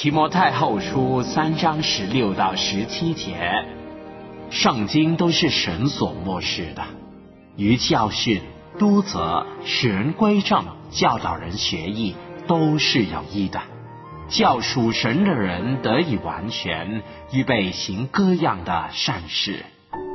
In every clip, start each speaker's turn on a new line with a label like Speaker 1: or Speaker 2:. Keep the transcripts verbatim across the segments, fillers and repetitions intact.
Speaker 1: 提摩太后书三章十六到十七节，圣经都是神所默示的，于教训、督责、使人归正、教导人学艺，都是有益的，叫属神的人得以完全，预备行各样的善事。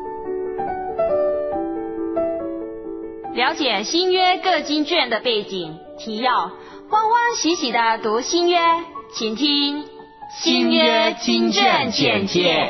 Speaker 2: 了解新约各经卷的背景提要，欢欢喜喜地读新约，请听
Speaker 1: 新约经卷简介。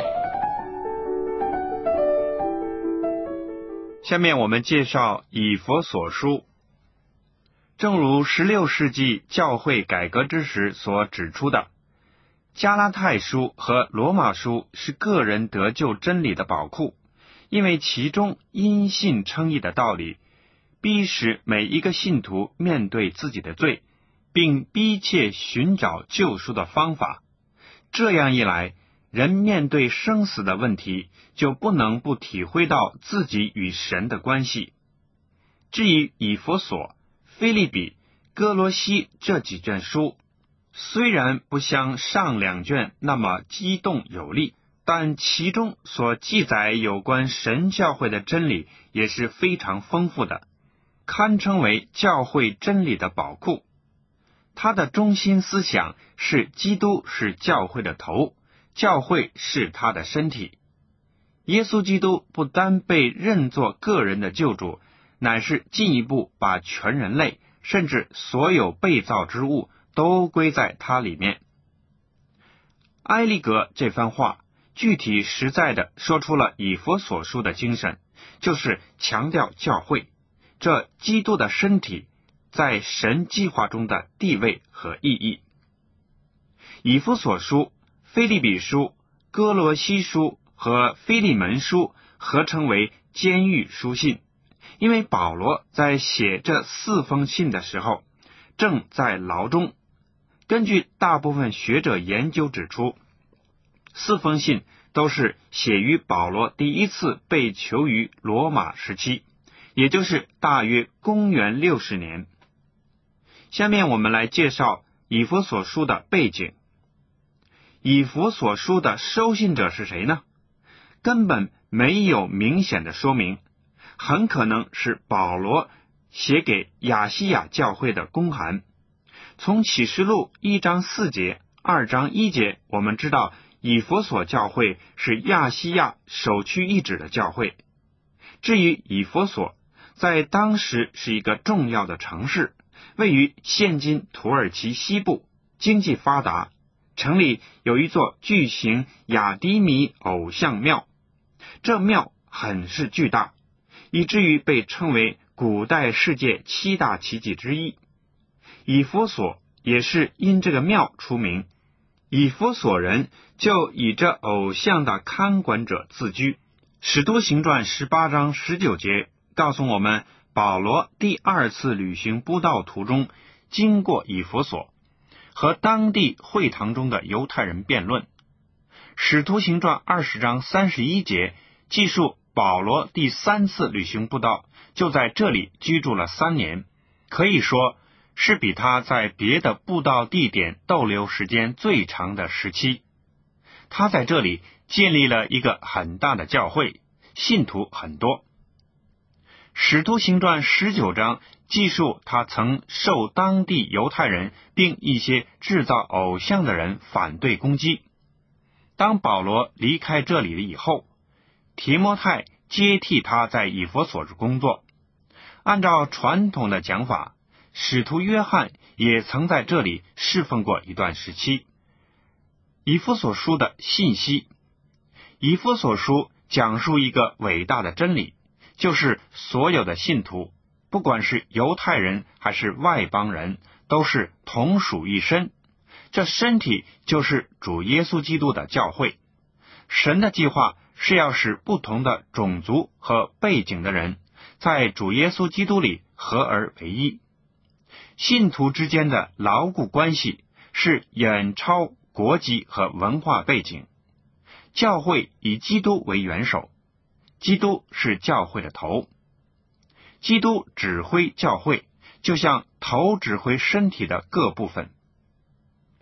Speaker 3: 下面我们介绍以弗所书。正如十六世纪教会改革之时所指出的，加拉太书和罗马书是个人得救真理的宝库，因为其中因信称义的道理逼使每一个信徒面对自己的罪，并逼切寻找救赎的方法。这样一来，人面对生死的问题，就不能不体会到自己与神的关系。至于以弗所、腓立比、哥罗西这几卷书，虽然不像上两卷那么激动有力，但其中所记载有关神教会的真理也是非常丰富的，堪称为教会真理的宝库。它的中心思想是基督是教会的头，教会是他的身体。耶稣基督不单被认作个人的救主，乃是进一步把全人类甚至所有被造之物都归在他里面。埃利格这番话具体实在的说出了以弗所书的精神，就是强调教会这基督的身体在神计划中的地位和意义。以弗所书、腓立比书、哥罗西书和腓利门书合称为监狱书信，因为保罗在写这四封信的时候正在牢中。根据大部分学者研究指出，四封信都是写于保罗第一次被囚于罗马时期，也就是大约公元六十年。下面我们来介绍以弗所书的背景。以弗所书的收信者是谁呢？根本没有明显的说明，很可能是保罗写给亚细亚教会的公函。从启示录一章四节、二章一节，我们知道以弗所教会是亚细亚首屈一指的教会。至于以弗所，在当时是一个重要的城市，位于现今土耳其西部，经济发达，城里有一座巨型亚低米偶像庙，这庙很是巨大，以至于被称为古代世界七大奇迹之一。以弗所也是因这个庙出名，以弗所人就以这偶像的看管者自居。使徒行传十八章十九节告诉我们，保罗第二次旅行布道途中经过以弗所，和当地会堂中的犹太人辩论。使徒行传二十章三十一节记述保罗第三次旅行布道就在这里居住了三年，可以说是比他在别的布道地点逗留时间最长的时期。他在这里建立了一个很大的教会，信徒很多。使徒行传十九章记述他曾受当地犹太人并一些制造偶像的人反对攻击。当保罗离开这里了以后，提摩太接替他在以弗所工作。按照传统的讲法，使徒约翰也曾在这里侍奉过一段时期。以弗所书的信息，以弗所书讲述一个伟大的真理，就是所有的信徒，不管是犹太人还是外邦人，都是同属一身。这身体就是主耶稣基督的教会。神的计划是要使不同的种族和背景的人在主耶稣基督里合而为一。信徒之间的牢固关系是远超国籍和文化背景。教会以基督为元首，基督是教会的头。基督指挥教会，就像头指挥身体的各部分。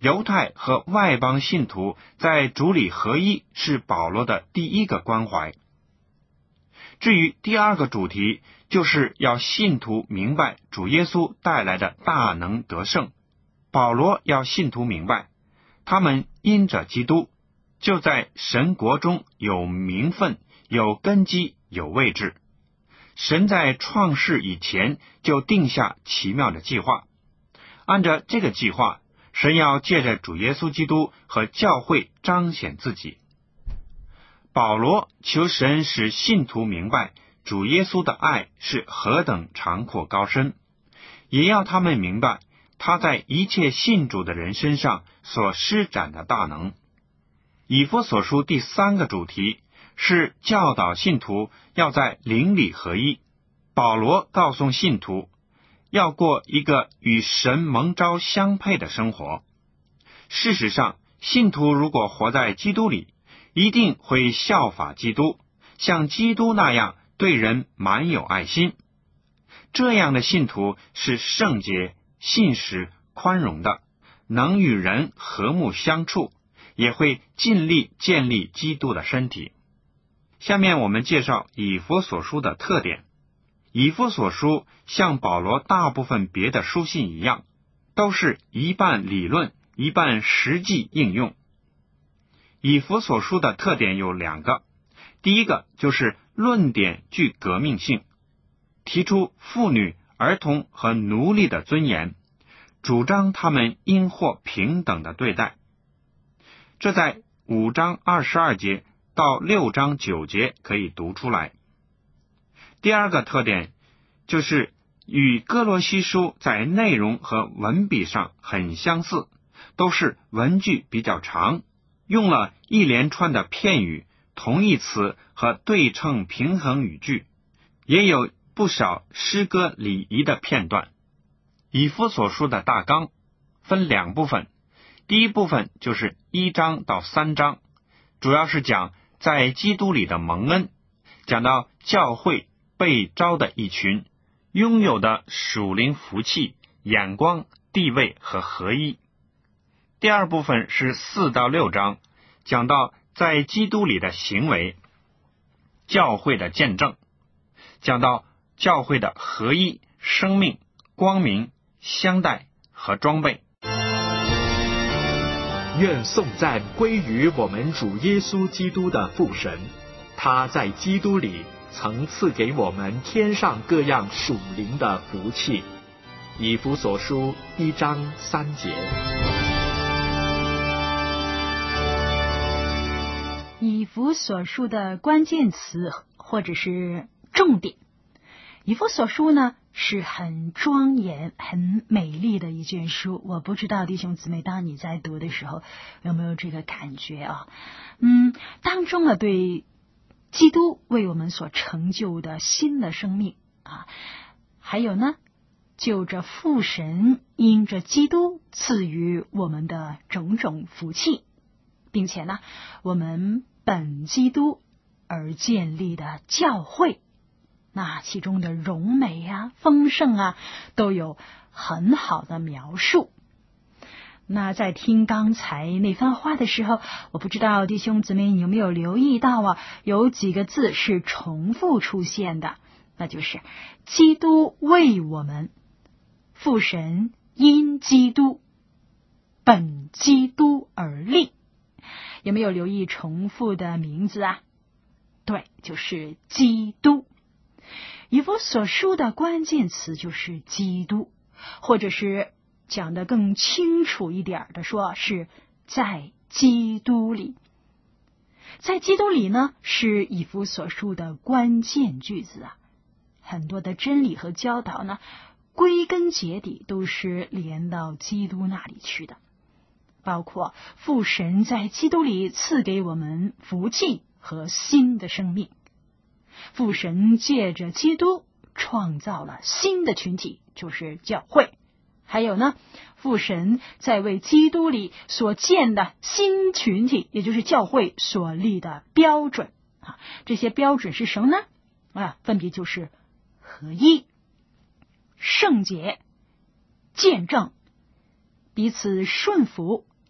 Speaker 3: 犹太和外邦信徒在主里合一是保罗的第一个关怀。至于第二个主题，就是要信徒明白主耶稣带来的大能得胜。保罗要信徒明白，他们因着基督，就在神国中有名分、有根基、有位置。神在创世以前就定下奇妙的计划，按照这个计划，神要借着主耶稣基督和教会彰显自己。保罗求神使信徒明白主耶稣的爱是何等长阔高深，也要他们明白他在一切信主的人身上所施展的大能。以弗所书第三个主题是教导信徒要在灵里合一。保罗告诉信徒要过一个与神蒙召相配的生活。事实上，信徒如果活在基督里，一定会效法基督，像基督那样对人满有爱心。这样的信徒是圣洁、信实、宽容的，能与人和睦相处，也会尽力建立基督的身体。下面我们介绍以弗所书的特点。以弗所书像保罗大部分别的书信一样，都是一半理论，一半实际应用。以弗所书的特点有两个，第一个就是论点具革命性，提出妇女、儿童和奴隶的尊严，主张他们应获平等的对待。这在五章二十二节到六章九节可以读出来。第二个特点就是与哥罗西书在内容和文笔上很相似，都是文句比较长，用了一连串的片语、同义词和对称平衡语句，也有不少诗歌礼仪的片段。以弗所书的大纲分两部分，第一部分就是一章到三章，主要是讲在基督里的蒙恩，讲到教会被召的一群拥有的属灵福气、眼光、地位和合一。第二部分是四到六章，讲到在基督里的行为、教会的见证，讲到教会的合一、生命、光明、相待和装备。
Speaker 4: 愿颂赞归于我们主耶稣基督的父神，他在基督里曾赐给我们天上各样属灵的福气。以弗所书一章三节。
Speaker 5: 以弗所书的关键词或者是重点，以弗所书呢是很庄严、很美丽的一卷书。我不知道弟兄姊妹，当你在读的时候有没有这个感觉啊？嗯，当中呢对基督为我们所成就的新的生命啊，还有呢就着父神因着基督赐予我们的种种福气，并且呢我们本基督而建立的教会，那其中的荣美啊、丰盛啊都有很好的描述。那在听刚才那番话的时候，我不知道弟兄姊妹你有没有留意到啊，有几个字是重复出现的，那就是基督为我们，父神因基督，本基督而立。有没有留意重复的名字啊？对，就是基督。以弗所书的关键词就是基督，或者是讲得更清楚一点的说，是在基督里。在基督里呢，是以弗所书的关键句子啊。很多的真理和教导呢，归根结底都是连到基督那里去的，包括父神在基督里赐给我们福气和新的生命，父神借着基督创造了新的群体，就是教会。还有呢，父神在为基督里所建的新群体，也就是教会所立的标准啊，这些标准是什么呢？啊，分别就是合一、圣洁、见证、彼此顺服、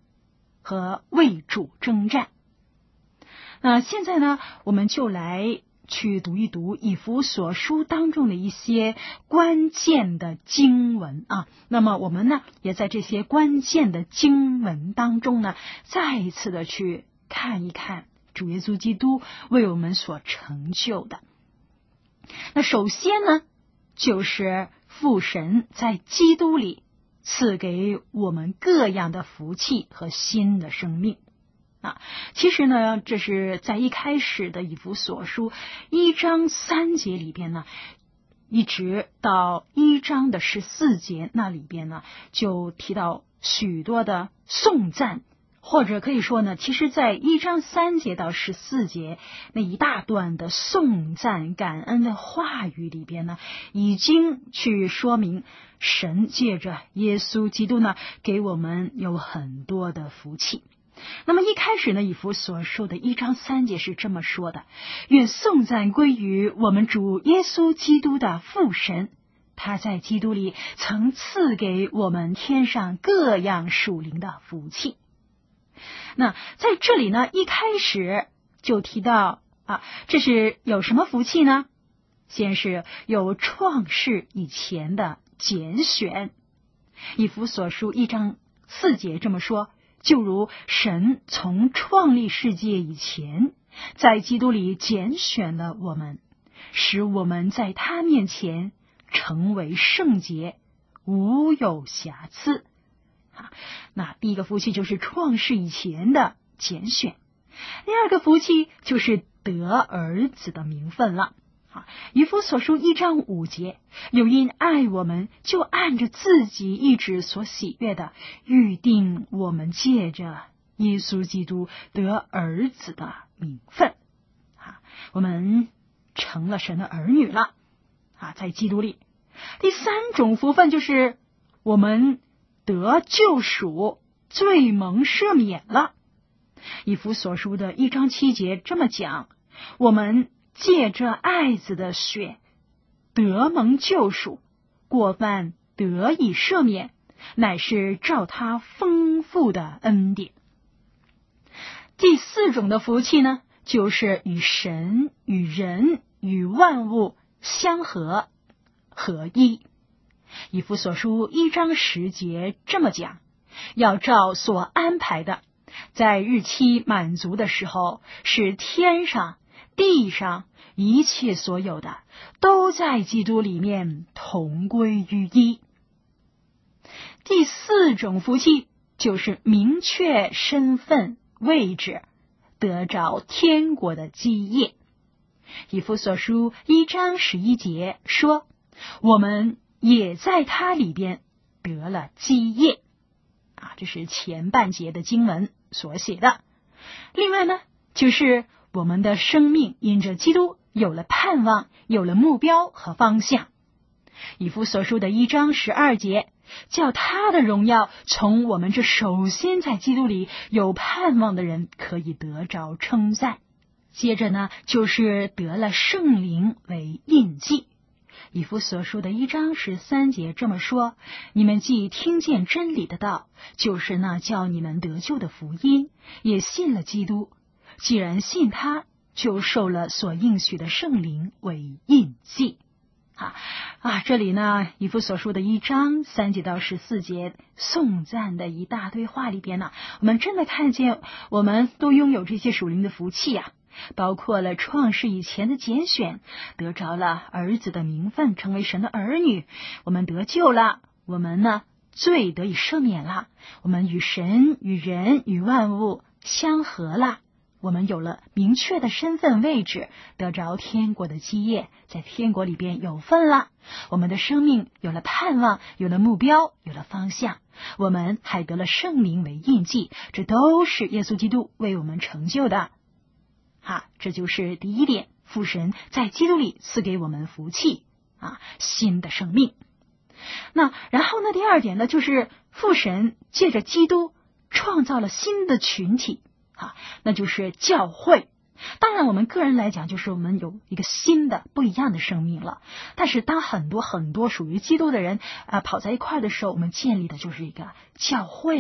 Speaker 5: 和为主征战。那现在呢，我们就来去读一读以弗所书当中的一些关键的经文啊。那么我们呢，也在这些关键的经文当中呢，再一次的去看一看主耶稣基督为我们所成就的。那首先呢，就是父神在基督里赐给我们各样的福气和新的生命啊。其实呢，这是在一开始的以弗所书一章三节里边呢，一直到一章的十四节那里边呢，就提到许多的颂赞，或者可以说呢，其实在一章三节到十四节那一大段的颂赞感恩的话语里边呢，已经去说明神借着耶稣基督呢，给我们有很多的福气。那么一开始呢，以弗所书的一章三节是这么说的：愿颂赞归于我们主耶稣基督的父神，他在基督里曾赐给我们天上各样属灵的福气。那在这里呢，一开始就提到啊，这是有什么福气呢？先是有创世以前的拣选。以弗所书一章四节这么说：就如神从创立世界以前，在基督里拣选了我们，使我们在他面前成为圣洁，无有瑕疵。啊，那第一个福气就是创世以前的拣选，第二个福气就是得儿子的名分了。啊，以弗所书一章五节，又因爱我们，就按着自己意志所喜悦的，预定我们借着耶稣基督得儿子的名分。啊，我们成了神的儿女了。啊，在基督里。第三种福分就是我们得救赎，罪蒙赦免了。以弗所书的一章七节这么讲：我们借着爱子的血得蒙救赎，过犯得以赦免，乃是照他丰富的恩典。第四种的福气呢，就是与神、与人、与万物相合合一。以弗所书一章十节这么讲：要照所安排的，在日期满足的时候，使天上地上一切所有的都在基督里面同归于一。第四种福气就是明确身份位置，得着天国的基业。以弗所书一章十一节说：我们也在他里边得了基业。啊，这是前半节的经文所写的。另外呢，就是我们的生命因着基督有了盼望，有了目标和方向。以弗所书的一章十二节，叫他的荣耀从我们这首先在基督里有盼望的人可以得着称赞。接着呢，就是得了圣灵为印记。以弗所书的一章十三节这么说：你们既听见真理的道，就是那叫你们得救的福音，也信了基督，既然信他，就受了所应许的圣灵为印记。啊啊，这里呢，以弗所书的一章三节到十四节颂赞的一大堆话里边呢，我们真的看见我们都拥有这些属灵的福气啊，包括了创世以前的拣选，得着了儿子的名分，成为神的儿女，我们得救了，我们呢罪得以赦免了，我们与神、与人、与万物相合了，我们有了明确的身份位置，得着天国的基业，在天国里边有份了，我们的生命有了盼望，有了目标，有了方向，我们还得了圣灵为印记，这都是耶稣基督为我们成就的。啊，这就是第一点，父神在基督里赐给我们福气啊，新的生命。那然后呢，第二点呢，就是父神借着基督创造了新的群体啊，那就是教会。当然我们个人来讲，就是我们有一个新的不一样的生命了。但是当很多很多属于基督的人啊跑在一块的时候，我们建立的就是一个教会了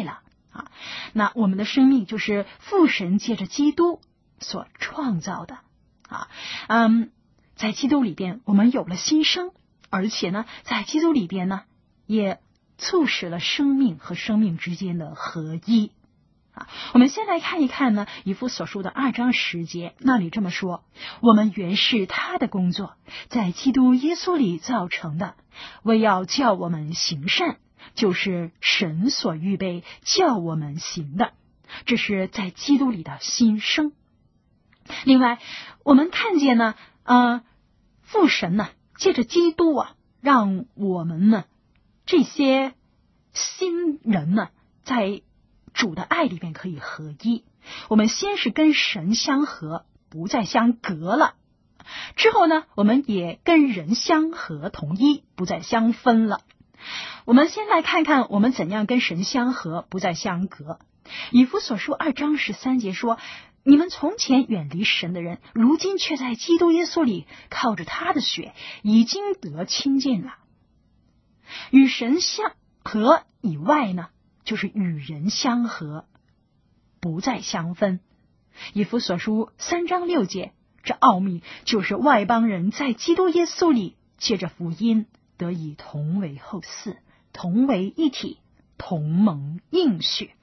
Speaker 5: 啊。那我们的生命就是父神借着基督所创造的啊。嗯，在基督里边我们有了新生，而且呢，在基督里边呢，也促使了生命和生命之间的合一啊。我们先来看一看呢，以弗所书的二章十节，那里这么说：我们原是他的工作，在基督耶稣里造成的，为要叫我们行善，就是神所预备叫我们行的。这是在基督里的新生。另外，我们看见呢，呃，父神呢，借着基督啊，让我们呢这些新人呢，在主的爱里面可以合一。我们先是跟神相合，不再相隔了。之后呢，我们也跟人相合统一，不再相分了。我们先来看看我们怎样跟神相合，不再相隔。以弗所书二章十三节说：你们从前远离神的人，如今却在基督耶稣里靠着他的血已经得亲近了。与神相合以外呢，就是与人相合，不再相分。以弗所书三章六节，这奥秘就是外邦人在基督耶稣里借着福音得以同为后嗣，同为一体，同蒙应许。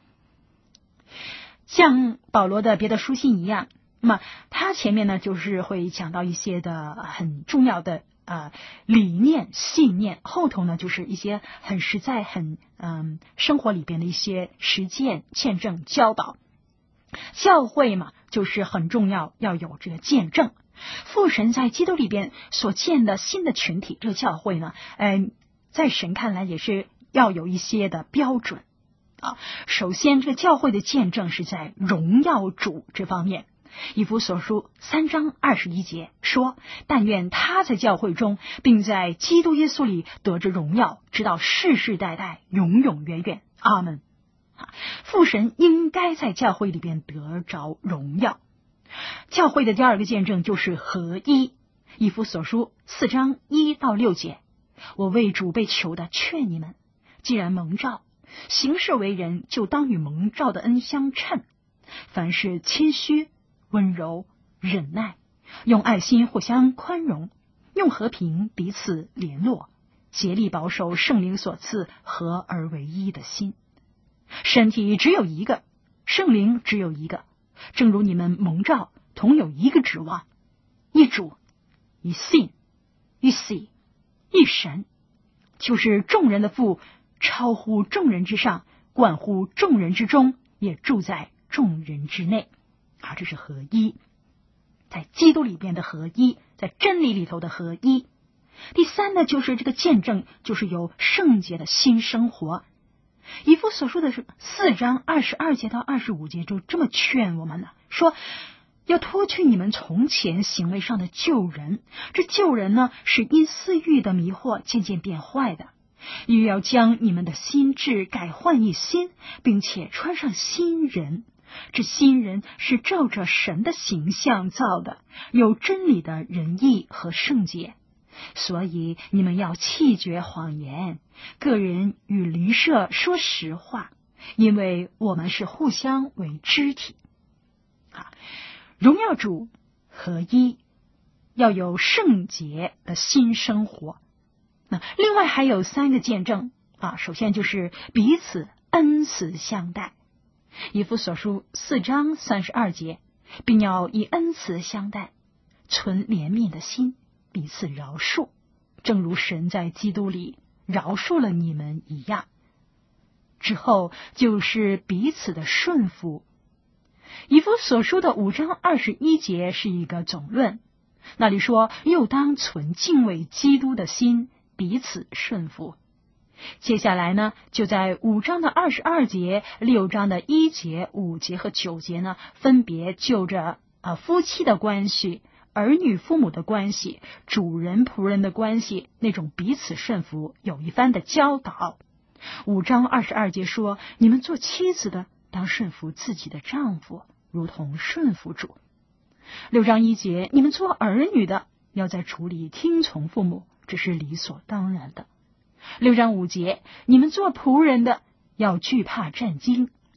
Speaker 5: 像保罗的别的书信一样，那么他前面呢就是会讲到一些的很重要的呃理念信念，后头呢就是一些很实在很嗯生活里边的一些实践见证教导。教会嘛，就是很重要，要有这个见证。父神在基督里边所建的新的群体，这个教会呢，嗯、呃，在神看来也是要有一些的标准啊。首先，这个教会的见证是在荣耀主这方面。以弗所书三章二十一节说：但愿他在教会中，并在基督耶稣里得着荣耀，直到世世代代，永永远远。阿门。父神应该在教会里边得着荣耀。教会的第二个见证就是合一。以弗所书四章一到六节：我为主被囚的劝你们，既然蒙召，行事为人就当与蒙召的恩相称，凡事谦虚、温柔、忍耐，用爱心互相宽容，用和平彼此联络，竭力保守圣灵所赐合而为一的心。身体只有一个，圣灵只有一个，正如你们蒙召同有一个指望，一主，一信，一喜，一神，就是众人的父，超乎众人之上，冠乎众人之中，也住在众人之内。啊，这是合一，在基督里边的合一，在真理里头的合一。第三呢，就是这个见证，就是有圣洁的新生活。以弗所说的是四章二十二节到二十五节，就这么劝我们呢，说要脱去你们从前行为上的旧人，这旧人呢是因私欲的迷惑渐渐变坏的，又要将你们的心志改换一新，并且穿上新人。这新人是照着神的形象造的，有真理的仁义和圣洁。所以你们要弃绝谎言，个人与邻舍说实话，因为我们是互相为肢体。啊，荣耀主合一，要有圣洁的新生活。那另外还有三个见证啊，首先就是彼此恩慈相待。以弗所书四章三十二节，并要以恩慈相待，存怜悯的心，彼此饶恕，正如神在基督里饶恕了你们一样。之后就是彼此的顺服。以弗所书的五章二十一节是一个总论，那里说又当存敬畏基督的心，彼此顺服。接下来呢，就在五章的二十二节、六章的一节、五节和九节呢，分别就着啊夫妻的关系、儿女父母的关系、主人仆人的关系，那种彼此顺服有一番的教导。五章二十二节说：你们做妻子的当顺服自己的丈夫，如同顺服主。六章一节：你们做儿女的要在主里听从父母，这是理所当然的。六章五节：你们做仆人的要惧怕战兢，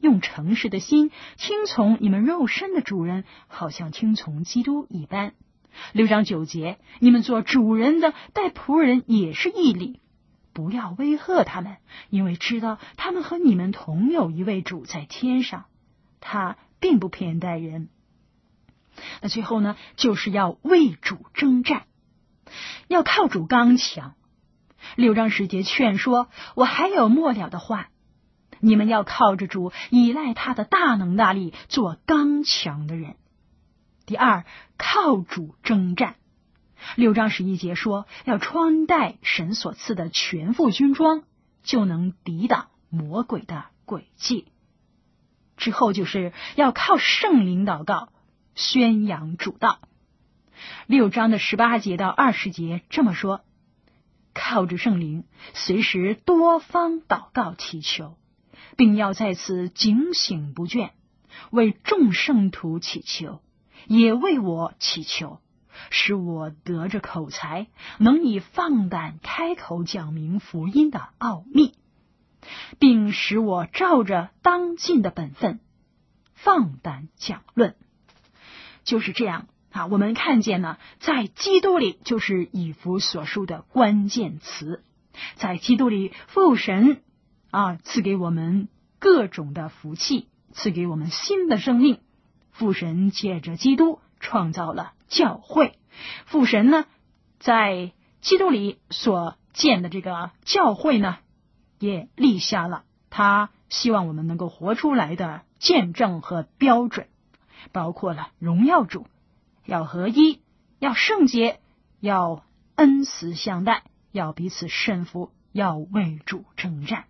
Speaker 5: 用诚实的心听从你们肉身的主人，好像听从基督一般。六章九节，你们做主人的待仆人也是义理，不要威吓他们，因为知道他们和你们同有一位主在天上，他并不偏待人。那最后呢，就是要为主征战，要靠主刚强。六章十节劝说，我还有末了的话，你们要靠着主，依赖他的大能大力，做刚强的人。第二，靠主征战。六章十一节说，要穿戴神所赐的全副军装，就能抵挡魔鬼的诡计。之后就是要靠圣灵祷告，宣扬主道。六章的十八节到二十节这么说，靠着圣灵，随时多方祷告祈求，并要在此警醒不倦，为众圣徒祈求，也为我祈求，使我得着口才，能以放胆开口讲明福音的奥秘，并使我照着当尽的本分放胆讲论。就是这样啊，我们看见呢，在基督里就是以弗所书的关键词。在基督里，父神啊赐给我们各种的福气，赐给我们新的生命。父神借着基督创造了教会，父神呢在基督里所建的这个教会呢，也立下了他希望我们能够活出来的见证和标准，包括了荣耀主，要合一，要圣洁，要恩慈相待，要彼此顺服，要为主征战。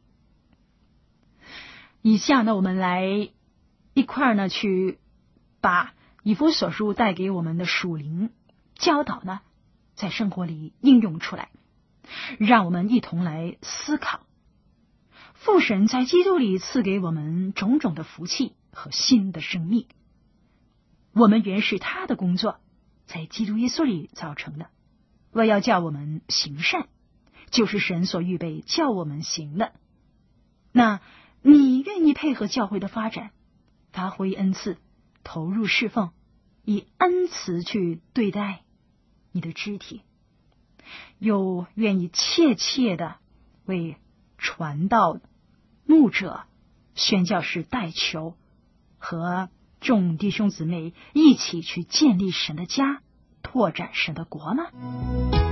Speaker 5: 以下呢，我们来一块呢去把以弗所书带给我们的属灵教导呢，在生活里应用出来，让我们一同来思考。父神在基督里赐给我们种种的福气和新的生命，我们原是他的工作，在基督耶稣里造成的，为要叫我们行善，就是神所预备叫我们行的。那你愿意配合教会的发展，发挥恩赐，投入侍奉，以恩慈去对待你的肢体，又愿意切切的为传道、牧者、宣教士代求，和众弟兄姊妹一起去建立神的家，拓展神的国吗？